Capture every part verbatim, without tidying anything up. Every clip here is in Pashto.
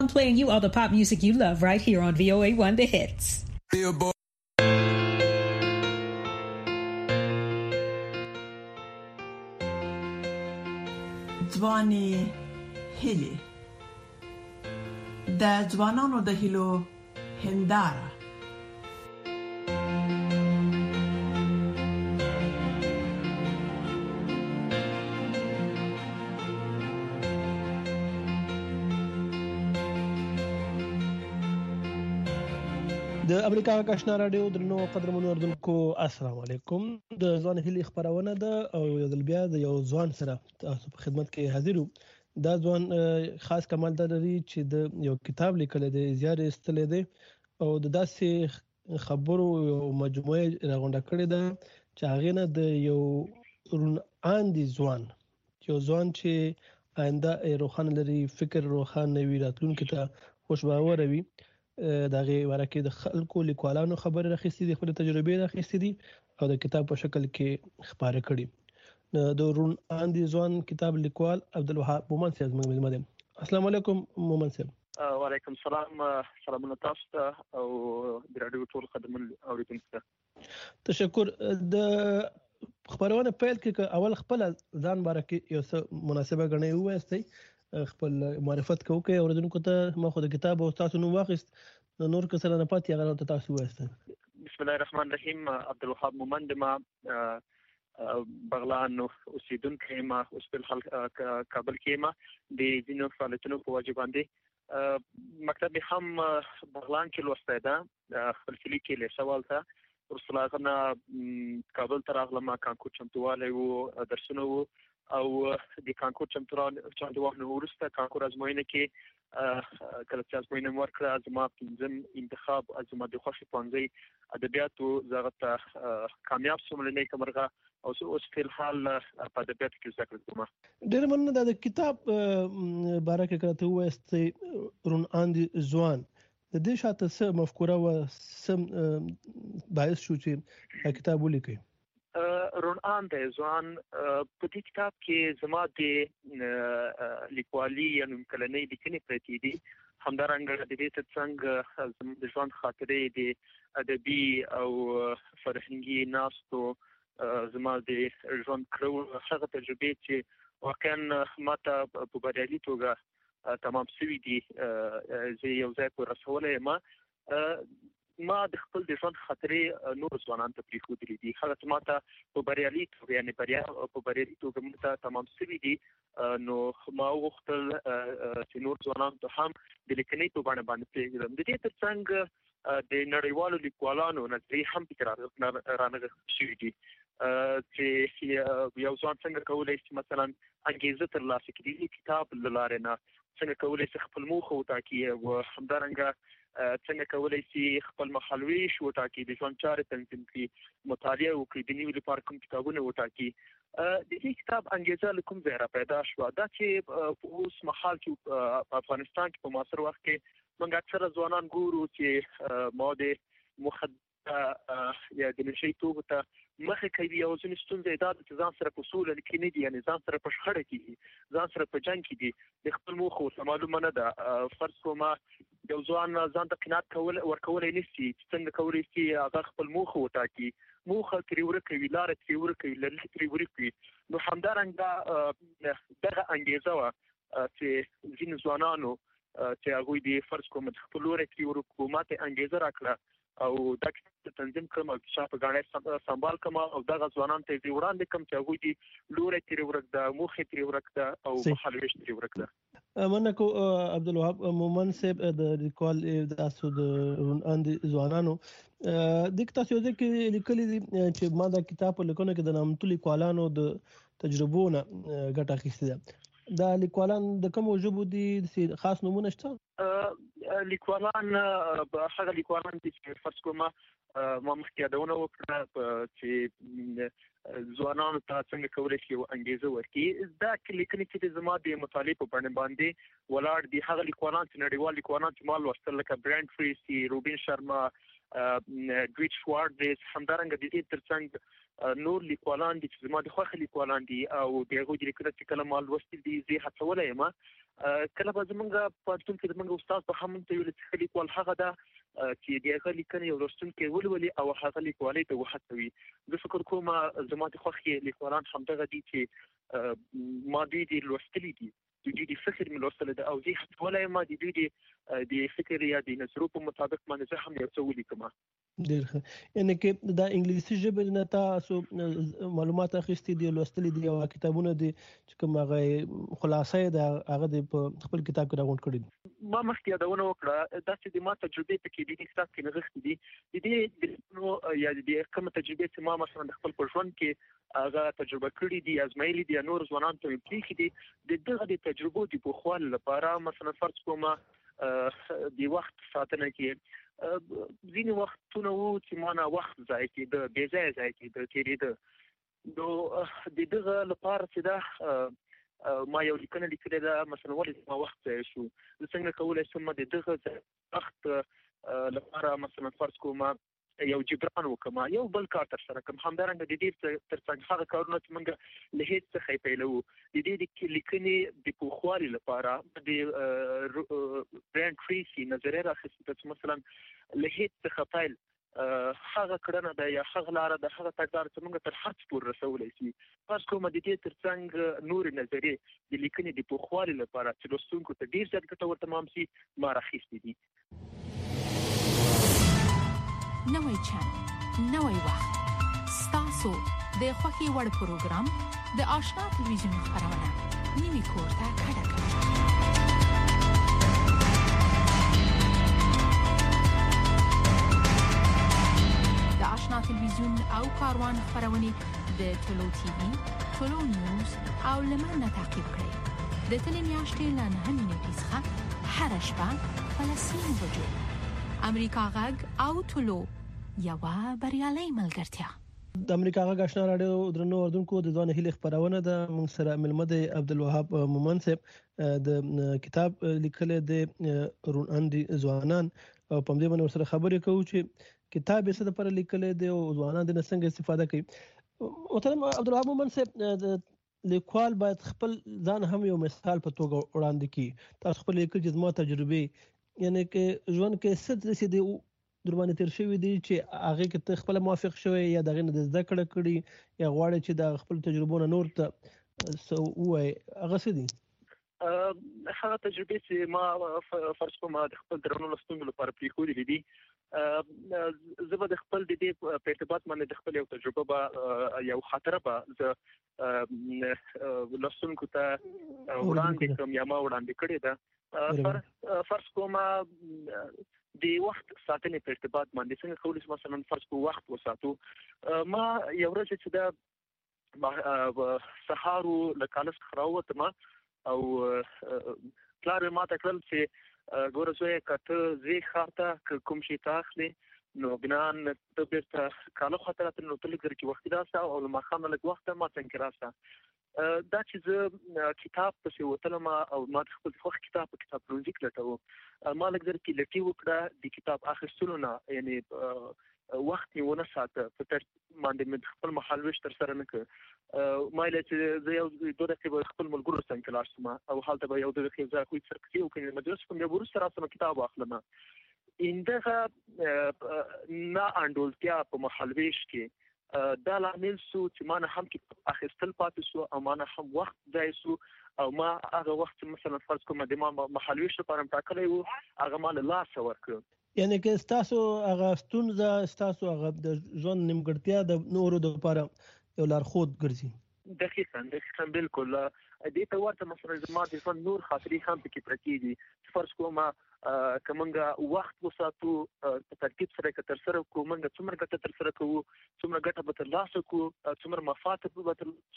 Playing you all the pop music you love right here on V O A one The Hits. Billboard. ځواني هیلې د ځوانانو د هیلو هنداره د امریکا کښنا رادیو درنو قدرمنو اردوونکو السلام علیکم د ځوان هلي خبرونه ده او یو ځل بیا د یو ځوان سره تاسو په خدمت کې حاضر یو. دا ځوان خاص کمال دا لري چې د یو کتاب لیکل دی زیار استل دی او د داسې خبرو یو مجموعه راغونډه کړې ده چې هغه نه د یو رون اندي ځوان یو ځوان چې آینده روخان لري فکر روخان وی راتلونکي ته خوشباور وي دغه ورکه د خلکو لیکوالانو خبره راخستې دي خپل تجربې راخستې دي او د کتاب په شکل کې خبره کړي. د رون اندي ځوان کتاب لیکوال عبدالوهاب مومن صاحب موږ ملمه دي. السلام علیکم مومن صاحب. وعلیکم السلام سلامونه تاسو ته او د رادیو ټول خدمت اوریدونکو ته. تشکر. د خبرونه پیل کې اول خپل ځان بارکه یو څه مناسبه غنئ وایستئ خپل معرفت کوي اوردونکو ته ما خو د کتاب او تاسو نو واخست نور کسره نه پاتې هغه ته تاسو وایسته. بسم الله الرحمن الرحیم. عبدالوهاب مومند ما بغلان اوسیدونکو ما اوس په حال کابل کې ما د دینو فعالیتونو په واجب باندې مکتب هم بغلان کې لوسته ده خپل کلی کې له سوال ته ورسلاغنا کابل ته راغلم کانکور چمتواله وو درسونه وو او د کانکور چمتوالي ورسته کانکور ازموینه کې کله چې ازموینه ورکړه زما پنځم انتخاب زما د خوښي پنځه ادبیاتو زغه کامیاب شوم لنی کمرغه او اوس په حال په ادبیات کې ذکر کوم. ډېر مننه د کتاب بارکه کړه وایست رون اندي ځوان د دې شاته څه مفکوره و سم باعث شو چې کتاب ولیکي. رون اندي ځوان په دې کتاب کې زما د لیکوالي یعنی کلنۍ لیکنې پرتې دي همدارنګه د دې څنګه زما د ژوند خاطرې د ادبي او فرهنګي ناستو زما د ژوند کړو هغه تجربې چې واقعا ماته په بریالي توګه تمام شوي دي زه یو ځای په رسولې ما ما د خپل د ژوند خاطرې نور ځوانان ته پریښودلې دي هغه ماته په بریالي توګه یعنی بریا په بریالي توګه ماته تمام شوي دي نو ما وغوښتل چې نور ځوانان ته هم د لیکنې په بڼه باندې پرېږدم. د دې ترڅنګ د نړیوالو لیکوالانو نظریې هم پکې رانغښتل شوي دي چې یو ځوان څنګه کولی شي مثلا انګیزه ترلاسه کړي کتاب له لارې نه څنګه کولی شي خپل موخه وټاکي او همدارنګه څنګه کولی شي خپل مخالویش وټاکي د ژوند چارې تنظیم کړي مطالعه وکړي د نیو لپاره کوم کتابونه وټاکي. د دې کتاب انګیزه له کوم ځای را پیدا شوه دا چې په اوس مهال کې په افغانستان کې په معاصر وخت کې موږ اکثره ځوانان ګورو چې مواد مخدره یا د نشي توکو ته مخه کوي او ځینې ستونزې دا چې ځان سره په سوله کې نه دي یعنی ځان سره په شخړه کې دي ځان سره په جنګ کې دي د خپل موخو څه معلومه نه ده. فرض کوم یو ځوان ځان ته قناعت کول ورکولای نشي څنګه کولی شي هغه خپل موخه وټاکي موخه ترې ورکوي لاره ترې ورکوي لاره ترې ورکوي نو همدارنګه دغه انګیزه وه چې ځینې ځوانانو چې هغوی د فرض کوم خپل لوری ترې ورکړو ماته انګیزه راکړه او دا کتاب تنظیم کړم او شا په غاڼه سنبال کړم او دغه ځوانان ته یې وړاندې کړم چې هغوی د لوری ترې ورکړه موخې ترې ورکړه او مخالویش ترې ورکړه. مننه کو عبدالوهاب مومن صاحب د لیکوال تاسو د رون اندي ځوانانو د تاسو ځکه لیکلي چې ما دا کتاب لیکونه کې د نامتو لیکوالانو د تجربو نه ګټه اخیستې ده. دا لیکوالان د کوم ژبو دي خاص نمونه شته؟ لیکوالان هغه لیکوالان دي چې فرض کوم ما مخکې یادونه وکړه چې ځوانانو ته څنګه کولی شي یو انګیزه ورکړي. دا لیکنې چې زما د مطالعې په بڼه باندې ولاړ دي هغه لیکوالان چې نړیوال لیکوالان چې ما لوستل لکه برانډ فریسي روبین شرما ډویچ وارډز همدارنګه د دې ترڅنګ نور لیکوالان دي چې زما د خوښ لیکوالان دي او د هغوی د لیکنو چې کله ما لوستي دي زه هڅولی یم کله به زمونږ په پوهنتون کې زمونږ استاد به هم ته ویل چې لیکوال هغه ده چې د هغه لیکنې یو لوستونکی ولولي او هغه لیکوالۍ ته وهڅوي. زه فکر کوم زما د خوښې لیکوالان همدغه دي چې ما دوی دي لوستلي دي، د دوی د فکر مې لوستلی ده او زه هڅولی یم د دوی د فکر یا د نظرو په مطابق باندې زه هم یو څه ولیکم. ډېر ښه. یعنې کې د انګلیسي ژبې نه تاسو معلومات اخیستي دي، لوستلي دي او کتابونه دي چې کوم هغه خلاصه یې د هغه د په خپل کتاب کې راغونډ کړي دي؟ ما مخکې یادونه وکړه دا چې د ما تجربې پکې د دې کتاب کې نغښتې دي. د دې یا د کومه تجربې چې ما مثلا د خپل په ژوند کې هغه تجربه کړې دي، ازمایلي دي، نور ځوانانو ته یې پرېښي دي، د دغه د تجربو د پوخوالي لپاره مثلا فرض کومه د وخت ساتنه کې ځینې وختونه وو چې ما نه وخت ضایع کېده، بې ځایه ضایع کېده، تېرېده. نو د دغه لپاره چې دا ما یو لیکنه لیکلې ده مثلا ولې زما وخت ضایع شو، زه څنګه کولی شم د دغه وخت لپاره مثلا فرض کومه یو جبران وکم، یو بل کار تر سره کړم. همدارنګه د دې ترڅنګ هغه کارونه چې موږ له هېڅ څخه یې پیلوو د دې د لیکنې د پوخوالي لپاره د برایان ټریسي نظریه راخیستې ده چې مثلا له هېڅ څخه پیل هغه کړنه ده یا هغه لاره ده، هغه تګلاره چې موږ تر حد پورې رسولی شي. فرض کوم د دې ترڅنګ نورې نظریې د لیکنې د پوخوالي لپاره چې لوستونکو ته ډېر زیات ګټور تمام شي ما راخیستې دي. نوی چینل، نوی وخت، ستاسو د خوښي وړ پروګرام د آشنا تلویزیون خپرونه نوی کور ته کډه کړئ. د آشنا تلویزیون او کاروان خپرونې د ټولو ټي وي، ټولو نیوز او لمنه تعقیب کړئ. د تلې میاشتې له نهمې نیټې څخه هره شپه په لسمه بجو امریکا غږ او ټولو یوه بریالۍ ملګرتیا. د امریکا غږ آشنا راډیو درنو اوردونکو د ځوان هیلې خپرونه ده. موږ سره ملمه دی عبدالوهاب مومن صاحب د کتاب لیکل دی روناندي ځوانان او په دې باندې سره خبرې کوو چې کتاب یې څه لپاره لیکل دی او ځوانان د څنګه استفاده کوي. محترم عبدالوهاب مومن صاحب، لیکوال باید خپل ځان هم یو مثال په توګه وړاندې کړي. تاسو خپل لیکل چې زما تجربه یعنی کې ژوند کې څه څه دي در باندې تیر شوي دي چې هغه کې ته خپل موافق شوی یا دغه نه زده کړه کړي یا غواړي چې د خپل تجربو نه نور ته څه وایي، هغه څه دي؟ هغه تجربې چې ما فرض کوم د خپل درنو لوستونکو لپاره پرېښودلې دي، زه به د خپل د دې په ارتباط باندې د خپل یو تجربه به یو خاطره به زه لوستونکو ته وړاندې کړم یا ما وړاندې کړې ده. فرض کوم د وخت ساتنې په ارتباط باندې څنګه کولی شو مثلا فرض کو وخت وساتو. ما یو ورځ چې دا سهار له کالج څخه راووتم او پلار ما ته کړل چې ګوره زویه که ته ځې ښار ته کوم شي ته اخلې نو بنان ته بیرته کالو خواته راتلې نو ته لږ زر کې وختي راسه او له ماښامه لږ وخته ما څنګ کې راسه. دا چې زه کتاب پسې وتلم او ما د خپل خوښ کتاب په کتابپلورنځي کې لټوم، ما لږ زر کې لټي وکړه د کتاب اخیستلو نه، یعنې وخت مې ونه ساته، په ترتیب باندې مې خپل مهال ویش ترسره نه کړ. ما ویل چې زه یو دوه دقیقې به خپل ملګرو څنګ کې لاړ شم او هلته به یو دوه دقیقې زه هغوی سره کیسې وکړم، مجلس کوم، بیا به وروسته راسم کتاب واخلم. همدغه نا انډولتیا په مهال ویش کې دا لامل شو چې ما نه هم کتاب اخیستل پاتې شو او ما نه هم وخت ضایع شو او ما هغه وخت مثلا فرض کوم د ما مهال ویش لپاره ټاکلی و هغه ما له لاسه ورکړ. یعنی که ستاسو هغه ستونزه ستاسو هغه د ژوند نیمګړتیا د نورو دپاره یو لارښود ګرځي. دقیقاً دقیقاً بالکل دې ته ورته مثلا زما د ژوند نور خاطرې هم پکې پرتې دي. فرض کوم که موږ وخت وساتو په ترتیب سره که ترسره کړو موږ څومره ګټه ترسره کوو، څومره ګټه به ترلاسه کړو، څومره مفاد به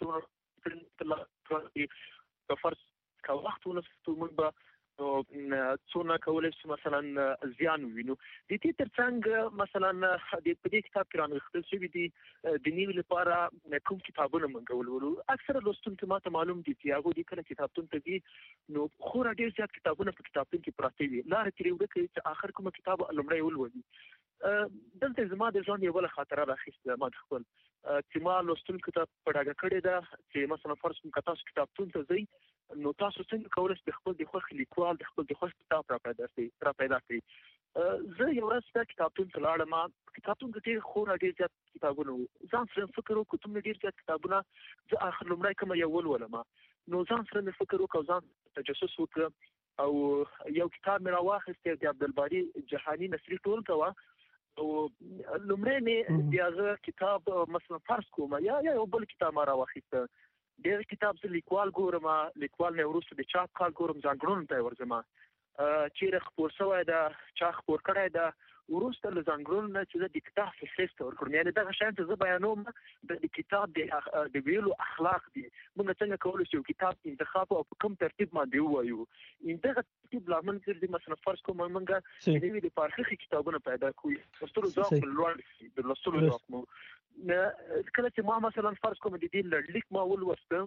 څومره که فرض که وخت ونه ساتو موږ به څونه کولی شو مثلا زیان ووینو. د دې ترڅنګ مثلا په دې کتاب کې رانغښتل شوي دي د نوي لپاره کوم کتابونه موږ ولولو. اکثره لوستونکي ما ته معلوم دي چې هغوی کله کتابتون ته ځي نو خورا ډېر زیات کتابونه په کتابتون کې پراته وي، لاره ترې ورکه چې آخر کومه کتاب لومړی ولولي. دلته زما د ژوند یو بل خاطره راخیسته ما د خپل چې ما لوستونکو ته په ډاګه کړې ده چې مثلا فرض کړئ که تاسو کتابتون ته ځئ نو تاسو څنګه کولی شئ د خپل د خوښې لیکوال د خپل د خوښ کتاب را پیدا کړئ را پیدا کړئ زه یو ورځ دا کتابتون ته لاړم کتابتون کې ډېر خورا ډېر زیات کتابونه وو ځان سره فکر وکړو دومره ډېر زیات کتابونه زه آخر لومړی کومه یو ولولم نو ځان سره مې فکر وکړ او ځان تجسس وکړ او یو کتاب مې راواخیست د عبدالباري جهاني نثري ټولګه وه او لومړی مې د هغه کتاب مثلا فرض کوم یا یو بل کتاب ما راواخیسته د هغه کتاب زه لیکوال ګورم لیکوال نه وروسته د چاپ کال ګورم ځانګړنو ته ورځم چیرې خپور شوی ده چا خپور کړی ده وروسته له ځانګړنو نه چې زه د کتاب فهرست ورکړم یعنې دغه شیان چې زه بیانوم د کتاب د ویلو اخلاق دي موږ څنګه کولی شو کتاب انتخاب او په کوم ترتیب باندې ووایو دغه ترتیب لامل ګرځي مثلا فرض کوم موږ د نوي د فارسي کتابونه پیدا کوو لوستلو ذوق مو لوړ شي د لوستلو ذوق مو کله چې ما مثلا فرض کوم د دې لړلیک ما ولوسته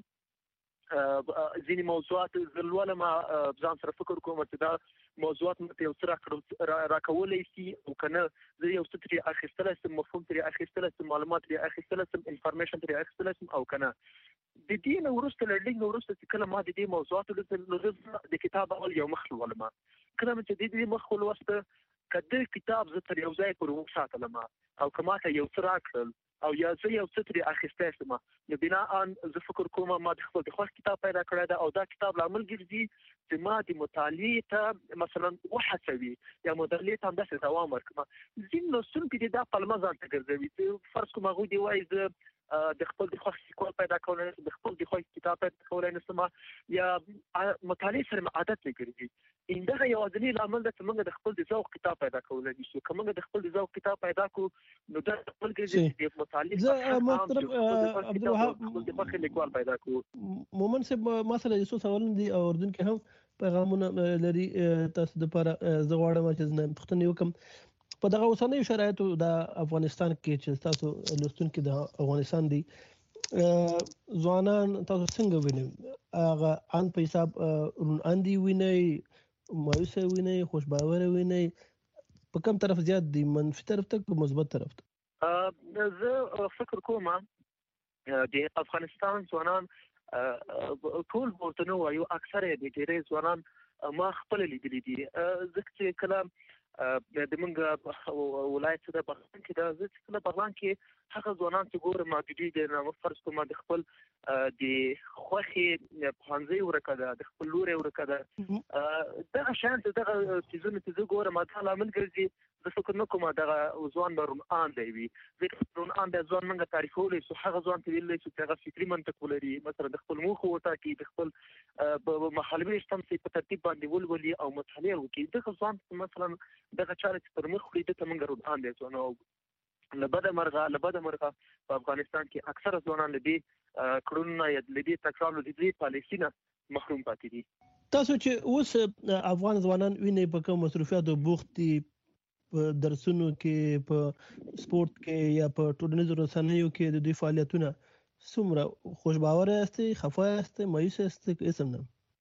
ځینې موضوعات زه لولم ځان سره فکر کوم چې دا موضوعات ماته یو څه راکولی شي او که نه زه یو څه ترې اخیستلی شم مفهوم ترې اخیستلی شم معلومات ترې اخیستلی شم انفارمیشن ترې اخیستلی شم او که نه د دې نه وروسته لړلیک نه وروسته چې کله ما د دې موضوعاتو نو زه د کتاب اول یو مخ لولم کله مې چې د دې مخ ولوسته که د کتاب زه تر یو ځای پورې وساتلم او که ماته یو څه راکړل او یا زه یو څه ترې اخیستی شم نو بناء زه فکر کوم ما د خپل د خوښ کتاب پیدا کړی ده او دا کتاب لامل ګرځي چې ما د مطالعې ته مثلا وهڅوي یا مطالعې ته همداسې دوام ورکړم ځینې لوستونکي دې دا پلمه ځان ته ګرځوي چې فرض کوم هغوی دې وایي زه د خپل د خوښ لیکوال پیدا کولی نشم د خپل د خوښ کتاب پیدا کولی نشم یا مطالعې سره مې عادت نه ګرځي همدغه یوازینی لامل ده چې موږ د خپل د ذوق کتاب پیدا کولی نشو که موږ د خپل د ذوق کتاب پیدا کړو نو دا خپل ګرځي د مطالعې محترم عبدالوهاب لیکوال پیدا کړو مومن صاحب ما سره یو څه سوالونه دي او اردن کې هم پیغامونه لري تاسو دپاره زه غواړم چې زه پوښتنې وکړم په دغه اوسنیو شرایطو د افغانستان کې چې تاسو لوستونکي د افغانستان دي ځوانان تاسو څنګه وینئ هغه ان په حساب روڼ اندي وینئ مایوسه وینئ خوشباوره وینئ په کوم طرف زیات دي منفي طرف ته که مثبت طرف ته زه فکر کوم د افغانستان ځوانان ټول ورته نه وایو اکثره د ډېری ځوانان ما خپل لیدلي دي ځکه چې کله د موږ ولایت څخه د بغلان کې دا زه چې کله بغلان کې هغه ځوانان چې ګورم د دوی د فرض کوم د خپل د خوښې پوهنځۍ ورکه ده د خپل لورې ورکه ده دغه شیان چې دغه څیزونه چې زه ګورم دا لامل ګرځي زه فکر نه کوم دغه ځوان به روڼ اندی وي ځکه روڼ اندی ځوان موږ تعریفولی شو هغه ځوان ته ویلی شو چې هغه فکري منطق ولري مثلا د خپل موخو وټاکي د خپل مهالویشت هم په ترتیب باندې ولولي او مطالعه وکړي دغه ځوان مثلا دغه چارې چې پر مخ وړي دته موږ روڼ اندی ځوان او له بده مرغه له بده مرغه په افغانستان کې اکثره ځوانان له دې کړنو یا له دې تکرار له دې پالیسي نه محروم پاتې دي تاسو چې اوس افغان ځوانان وینئ په کوم مصروفیاتو بوخت دي په درسونو کې په سپورت کې یا په ټولنیزو رسنیو کې د دوی فعالیتونه څومره خوشباوره یاستئ خفه یاستئ مایوس یاستئ که اسم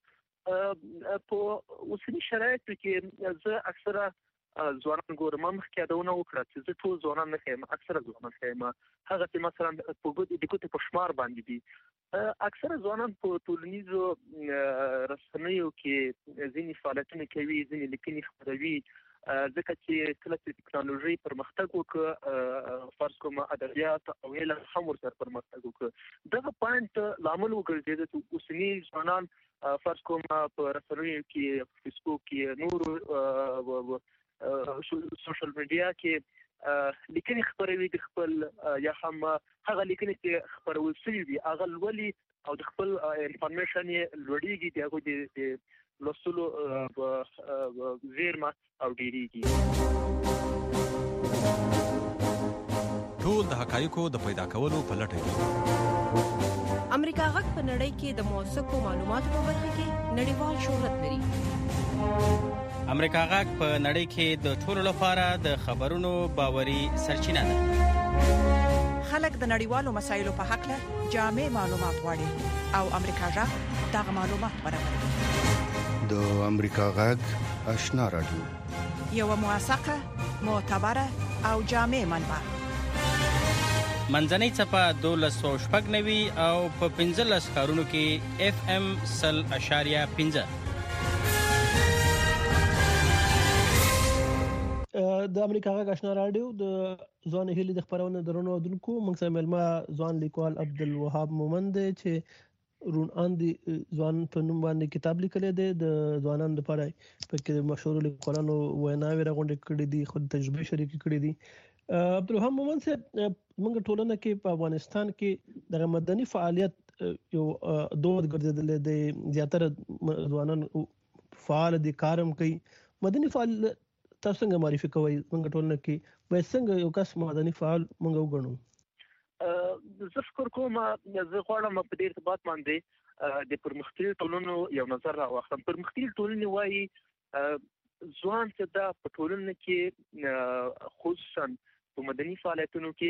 نه په اوسني شرایطو کې زه اکثره ځوانان ګورم ما مخکې یادونه وکړه چې زه ټول ځوانان نه ښیم اکثره ځوانان ښیم هغه چې مثلا په ګوتې د ګوتې په شمار باندې دي اکثره ځوانان په ټولنیزو رسنیو کې ځینې فعالیتونه کوي ځینې لیکنې خپروي ځکه چې کله چې ټکنالوژي پرمختګ وکړ فرض کوم ادبیات او علم هم ورسره پرمختګ وکړ دغه پوینټ لامل وګرځېد چې اوسني ځوانان فرض کوم په رسنیو کې فیسبوک کې نور سوشل میډیا کې لیکنې خپروي د خپل یا هم هغه لیکنې چې خپرول شوي دي هغه لولي او د خپل انفارمیشن یې لوړېږي د هغوی د لوستلو زیرمه او ډېرېږي ټول د حقایقو د پیدا کولو په لټه کې امریکا غږ په نړۍ کې د موثقو معلوماتو په برخه کې نړیوال شهرت لري امریکا غږ په نړۍ کې د ټولو لپاره د خبرونو باوري سرچینه ده خلک د نړیوالو مسایلو په حق له جامع معلومات غواړي او امریکا غږ دغه معلومات برابروي د امریکا غږ آشنا رادیو یو موثقه معتبره او جامع منبع. منځنۍ څپه دولس سوه شپږ نوي او په پنځلس ښارونو کې اف ام سل اشاریه پنځه. د امریکا غږ آشنا رادیو د ځوان هیلې د خبرونه درنو اودونکو موږ سره ملما ځوان لیکوال عبدالوهاب مومند چې رون اندي ځوان په نوم باندې کتاب لیکلی دی د ځوانانو لپاره پکې مشهور لیکوالانو ویناوې راغونډې کړې دي خو تجربې شریکې کړې دي. عبدالوهاب مومند صاحب موږ ټولنه کې په افغانستان کې د مدني فعالیت یو دود ګرځېدلی دی زیاتره ځوانان فعال دي کارم کوي مدني فعالیت تاسو څنګه معرفي کوئ موږ ټولنه کې باید څنګه یو کس مدني فعال موږ وګڼو؟ زه فکر کوم زه غواړم په دې ارتباط باندې د پرمختللو ټولنو یو نظر راواخلم. پرمختللې ټولنې وایي ځوان چې دا په ټولنه کې خصوصا په مدني فعالیتونو کې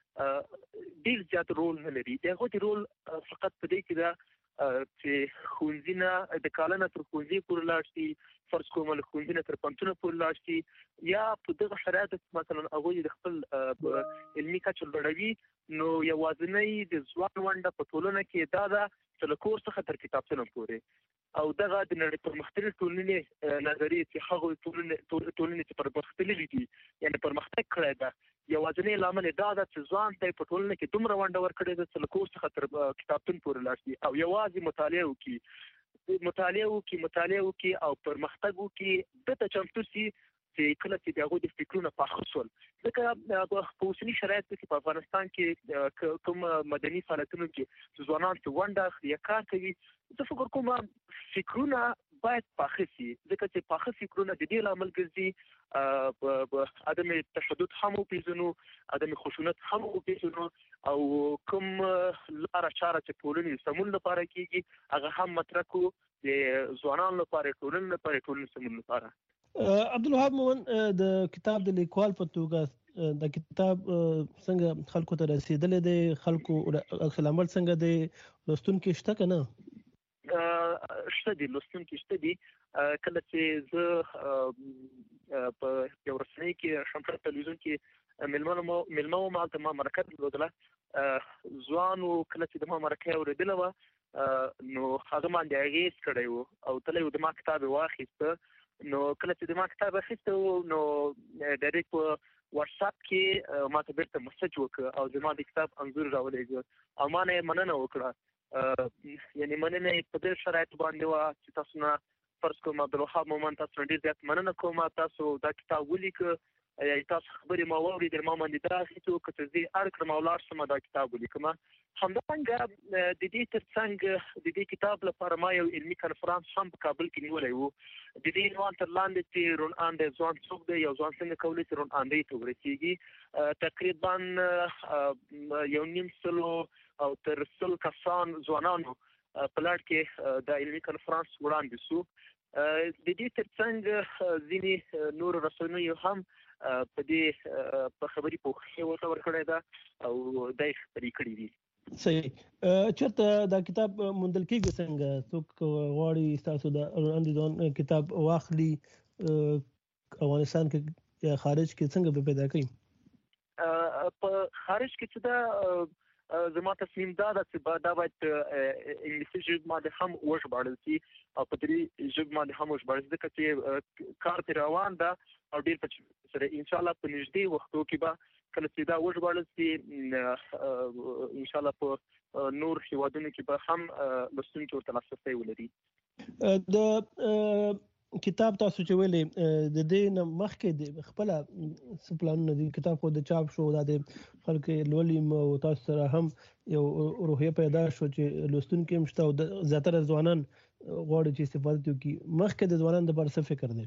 ډېر زیات رول نه لري. د هغوی رول فقط په دې کې ده چې ښوونځي نه د کاله نه تر ښوونځي پورې لاړ شي، فرض کوم له ښوونځي نه تر پوهنتونه پورې لاړ شي، یا په دغه شرایطو کې مثلا هغوی د خپل علمي کچه لوړوي. نو یوازینۍ د ځوان ونډه په ټولنه کې دا ده چې له کور څخه تر کتابتون پورې او دغه د نړۍ پرمختللې ټولنې نظریې چې هغه ټولنې چې پرمختللې دي یعنې پرمختګ کړی ده یوازینۍ لامل دا ده چې ځوان ته په ټولنه کې دومره ونډه ورکړې ده چې له کور څخه تر کتابتون پورې لاړ شي او یوازې مطالعه وکړي مطالعه وکړي مطالعه وکړي او پرمختګ وکړي دته چمتو شي چې کله چې د هغوی د فکرونه پاخه شول. ځکه په اوسني شرایطو کې په افغانستان کې کوم مدني فعالیتونو کې ځوانان چې ونډه اخلي یا کار کوي زه فکر کوم فکرونه باید پاخه شي. ځکه چې پاخه فکرونه د دې لامل ګرځي عدم تشدد هم وپېژنو، عدم خشونت هم وپېژنو او کوم لاره چاره چې ټولنې سمون لپاره کېږي هغه هم مطرح کړو د ځوانانو لپاره، ټولنې لپاره، ټولنې سمون لپاره. عبدالوهاب مومند د کتاب د لیکوال په توګه د کتاب څنګه خلکو ته رسیدلی دی؟ خلکو عکس العمل څنګه دی؟ لوستونکي شته که نه؟ شته دي، لوستونکي شته دي. کله چې زه په یو رسنۍ کې شمشاد تلویزیون کې میلمه وم هلته ما مرکه درلودله. ځوانو کله چې د ما مرکه یې اورېدله وه نو هغه باندې اغېز کړی و او تللی و د ما کتاب یې واخیسته. نو کله چې د ما کتاب اخیسته و نو ډایرکټ په واټساپ کې ما ته بیرته مسج وکړه او زما د کتاب انځور راولېږه او ما نه یې مننه وکړه. یعنې مننه یې په دې شرایطو باندې وه چې تاسو نه فرض کوم عبدالوهاب مومند تاسو نه ډېر زیات مننه کوم تاسو دا کتاب ولیکه یا تاسو خبرې ما واورېدې ما باندې دا اخیستې وه که څه زه اړ کړم او لاړ شم دا کتاب ولیکم. همدارنګه د دې تر څنګ د دې کتاب لپاره ما یو علمي کنفرانس هم په کابل کې نیولی و. د دې عنوان تر لاندې چې رون اندی ځوان څوک دی، یو ځوان څنګه کولی چې رون اندۍ ته ورسېږي. تقریبا یو نیم سلو او تر سل کسان ځوانانو په لړ کې دا علمي کنفرانس وړاندې شو. د دې تر څنګ ځینې نورو رسنیو هم په دې په خبري پوښښ ورته ورکړی ده او دا یې خپرې کړي دي. صحیح. چېرته دا کتاب موندل کېږي؟ څنګه څوک غواړي ستاسو د اندي ځوان کتاب واخلي افغانستان کې یا خارج کې څنګه به پیدا کوي؟ په خارج کې چې دا زما تصمیم دا ده چې دا باید انګلیسي ژبې باندې هم وژباړل شي او په دې ژبې باندې هم وژباړل شي ځکه چې کار پرې روان ده او ډېر په سره انشاءالله په نږدې وختو کې به کله چې دا وژباړل شي انشاءالله په نور هېوادونو کې به هم لوستونکي ورته لاسرسی ولري. د کتاب تاسو چې ویلې د دې نه مخکې د خپله څه پلانونه دي؟ کتاب خو د چاپ شو دا د خلک لولي او تاسو سره هم یو روحیه پیدا شو چې لوستونکي هم شته او زیاتره ځوانان غواړي چې استفاده وکړي. مخکې د ځوانانو لپاره څه فکر دی؟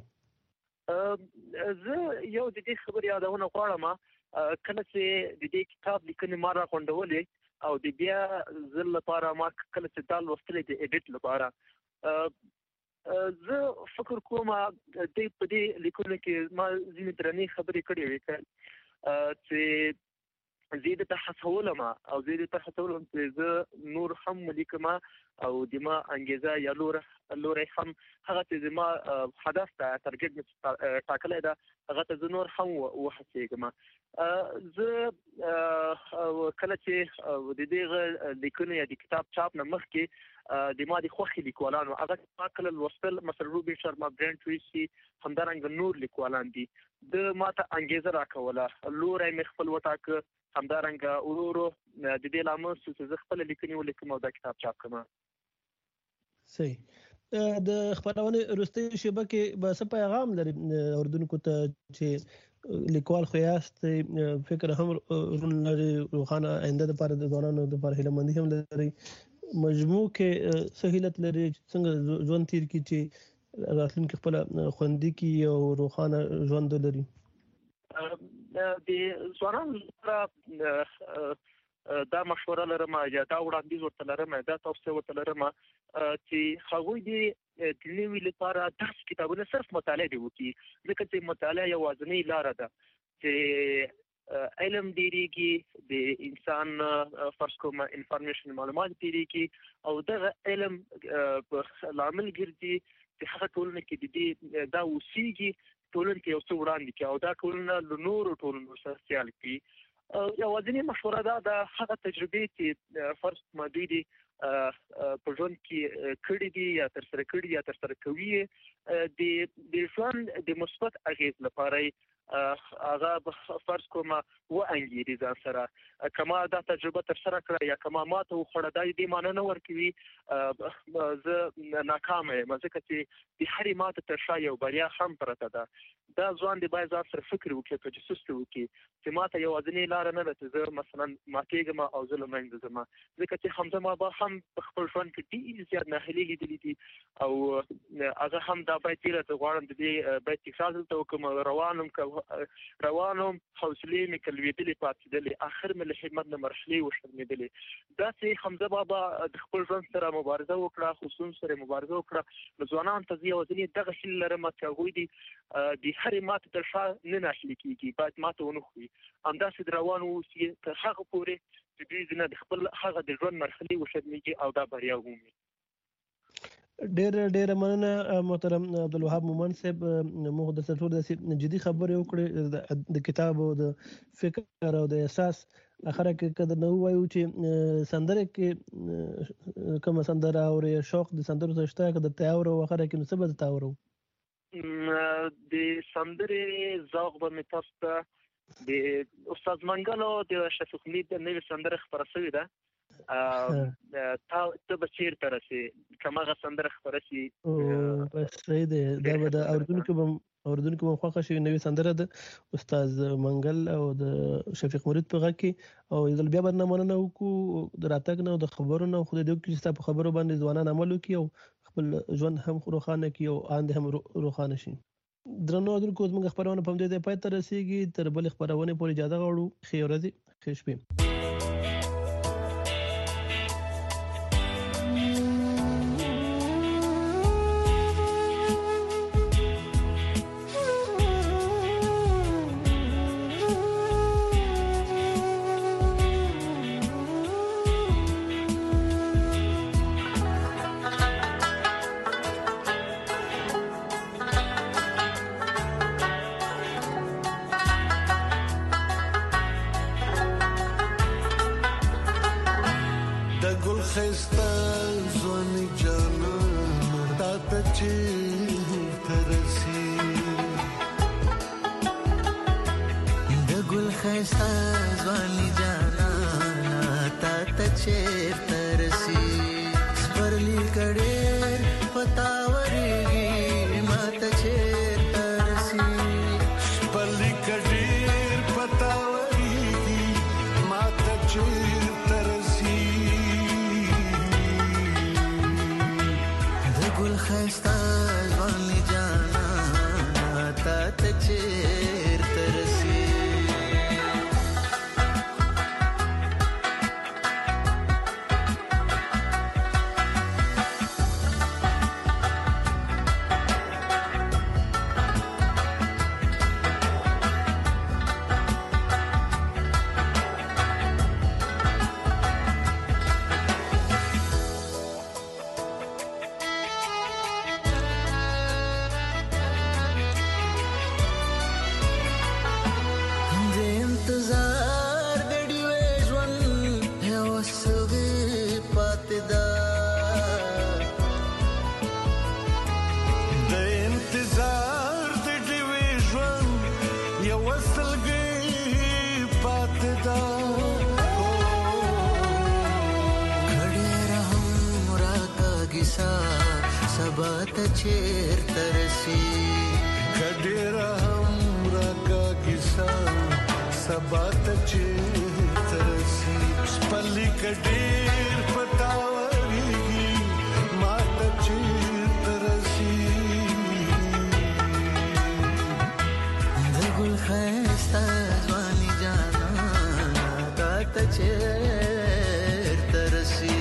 زه یو د دې خبرې یادونه غواړم کله چې د دې کتاب لیکنې ما راغونډولې او د بیا ځل لپاره ما کله چې دا لوستلی د ایډیټ لپاره زه فکر کوم دې په دې لیکنو کې ما ځینې درنې خبرې کړې وې چې زه دې ته هڅولم او زه دې ته هڅولم چې زه نور هم ولیکم او د ما انګیزه یا لوری هم هغه چې زما هدف ته تارګټ مې ټاکلی ده هغه ته زه نور هم وهڅېږم. زه کله چې د دې لیکنې یا د کتاب چاپ نه مخکې د ما د خوښې لیکوالانو هغه ما کله لوستل، مثلا روبین شرما، برینټ ټریسي، همدارنګه نور لیکوالان دي، د ما ته انګېزه راکوله، لوری مې خپل وټاکه، همدارنګه ورو ورو د دې لامل شو چې زه خپله لیکنې ولیکم او دا کتاب چاپ کړم. صحیح. د خپرونې وروستۍ شیبه کې به څه پیغام لري اردوونکو ته چې لیکوال خو یاست، فکر هم رون لري، روښانه آینده لپاره د ځوانانو لپاره هیله‌مندي هم لري، مجموع کې څه هیلت لري څنګه ژوند تیر کړي چې راتلونکي خپله خوندي کړي او روښانه ژوند ولري؟ د ځوانانو لپاره دا مشوره لرم یا دا وړاندیز ورته لرم، دا توصیه ورته لرم چې هغوی د نوي لپاره داسې کتابونه صرف مطالعه دې وکړي، ځکه چې مطالعه یوازینۍ لاره ده چې علم ډېرېږي، د انسان فرض کوم انفارمیشن معلومات ډېرېږي او دغه علم لامل ګرځي چې هغه ټولنه کې د دې دا اوسېږي، ټولنه کې یو څه وړاندې کړي او دا ټولنه له نورو ټولنو سره سیال کړي. یوازینۍ مشوره دا د هغه تجربې چې فرض کړه دوی دي په ژوند کې کړي دي یا ترسره کړي دي یا ترسره کوي د ژوند د مثبت اغېز لپاره هغه فرض کوم وانګیري ځان سره، کما دا تجربه ترسره کړه یا کما ماته وخوړه دا دې معنی نه ورکوي زه ناکامه یم، ځکه چې د هرې ماته تر شا یو بریا هم پرته ده. دا ځوان دی باید ځان سره فکر وکړي، تجسس وکړي چې ماته یوازینۍ لاره نه ده چې زه مثلا ماتېږم او زه له منځه ځم، ځکه چې حمزه بابا هم په خپل ژوند کې ډېر زیات ناهیلۍ لیدلي دي او هغه هم دا باید ډېره زه غواړم د دې باید تکرار دلته وکړم، روانم روانم حوصلې مې که لوېدلې پاتېدلې، آخر مې له همت نه مرحلې وشرمېدلې. داسې حمزه بابا د خپل ژوند سره مبارزه وکړه، خصوص سره مبارزه وکړه. نو ځوانانو ته زه یوازینۍ دغه هیله لرم چې هغوی دي د هرې ماتې تر شا نه ناهیلي کېږي، باید ماته ونه خوري، همداسې د روان واوسي تر هغه پورې چې دوی ځینه د خپل هغه د ژوند مرحلې وشرمېږي او دا بریا ومومي. ډېر ډېر مننه محترم عبدالوهاب مومند صاحب، موږ د ټول داسې جدي خبرې وکړې د کتاب او د فکر او د احساس. اخره کې کله نو وایو چې سندره کې کومه سندره او شوق د سندرو څخه شته که د تیاور او اخره کې نو څه به تاورو؟ د سندرې ذوق به مې تاسو ته د استاد منګل او د شفیق امید نوې سندره خپره شوې ده، ته به چېرته رسې، که هماغه سندره خپره شي. بس صحیح دی، دا به د اورېدونکو به اورېدونکو به خوښه شي. نوې سندره د استاد منګل او د شفیق مرید په غږ کې، او یو ځل بیا به نه مننه وکړو د راتګ نه او د خبرو نه. خدای دې وکړي چې ستا په خبرو باندې ځوانان عمل وکړي او خپل ژوند هم روښانه کړي او آینده هم روښانه شي. درنو اورېدونکو زموږ خپرونه په همدې ځای پای ته رسېږي. تر بلې خپرونې پورې اجازه غواړو. ښې ورځې، ښې شپې. یو وسلګي پاتدا کډیر هم راکا گسا سبات چیر ترسي کډیر هم راکا گسا سبات چیر ترسي سپلی کډیر پتاوري مات چیر ترسي دګل خستا ځواني جانا دات چیر ترسي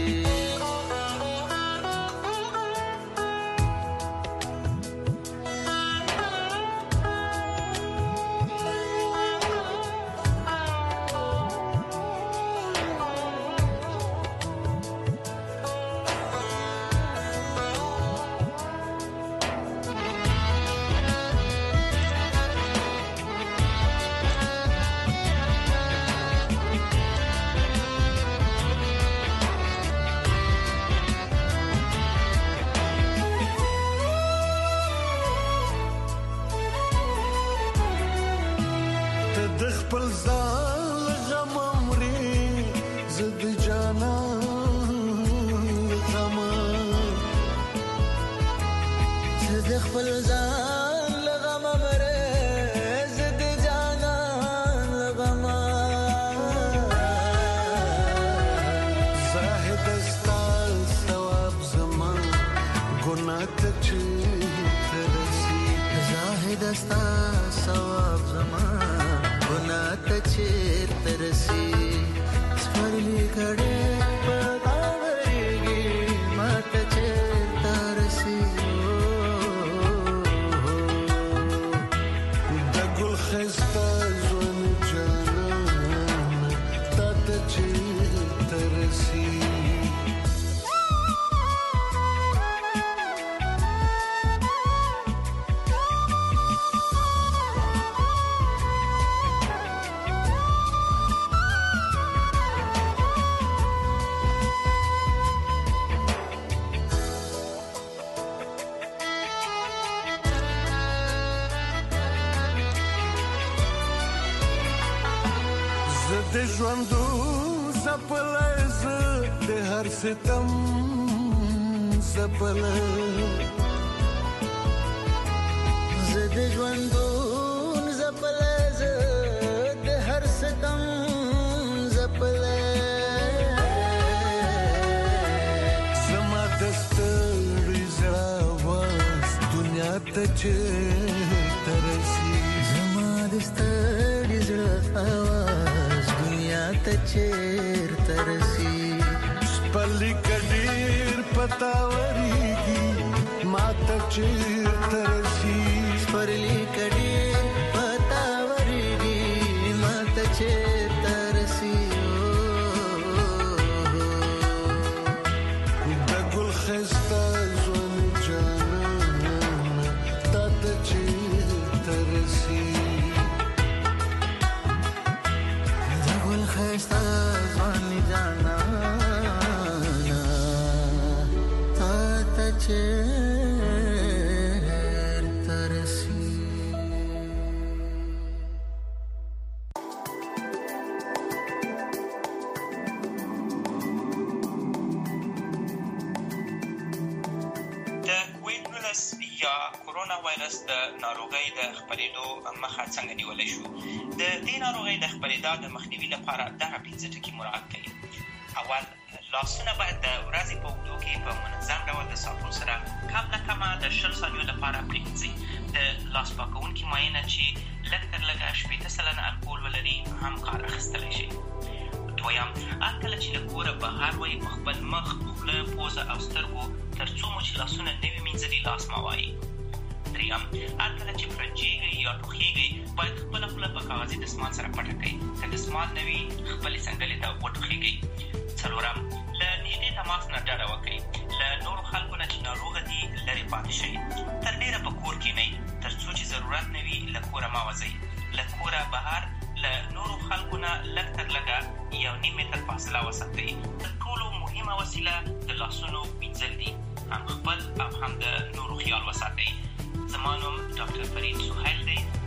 ستم زپل زد ژوندون زپل زد هر ستم زپل زما دستړي زړه واس دنیا ته چرسي زما دستړي زړه واس دنیا ته چرسي پلی کډیر پتاوريږي ماته چیر ترسي پرلی کډیر پتاوريږي ماته چیر ترسي دګل خستا ځواني جانا تاته چیر ترسي دګل خستا ځواني جانا وایرس د ناروغۍ د خپرېدو مخه څنګه نیولی شو؟ د دې ناروغۍ د خپرېدا د مخنیوي لپاره دغه پنځه ټکي مراعات کړئ. اول، لاسونه باید د ورځې په اوږدو کې په منظم ډول د صابون سره کم نه کمه د شل ثانیو لپاره پرېمنځئ. د لاس پاکوونکي مایع نه چې لږ تر لږه شپېته سلنه الکول ولري هم کار اخیستلی شي. دویم، هر کله چې له کوره بهر وئ په خپل مخ، خوله، پوزه او سترګو تر څو مو چې لاسونه نه وي مینځلي لاس مه وایئ. دریم، هر کله چې فرنجېږئ یا ټوخېږئ باید خپله خوله په کاغذي دستمال سره پټه کړئ. که دستمال نه وي خپلې څنګلې ته وټوخېږئ. څلورم، له نږدې تماس نه ډډه وکړئ. له نورو خلکو نه چې ناروغه دي لرې پاتې شئ. تر ډېره په کور کښېنئ تر څو چې ضرورت نه وي له کوره مه وځئ. له کوره بهر له نورو خلکو نه لږ تر لږه یو نیم متر فاصله وساتئ. تر ټولو مهمه وسیله د لاسونو مینځل دي. هم خپل او هم د نورو خیال وساتئ. زما نوم ډاکټر فرید سهیل دی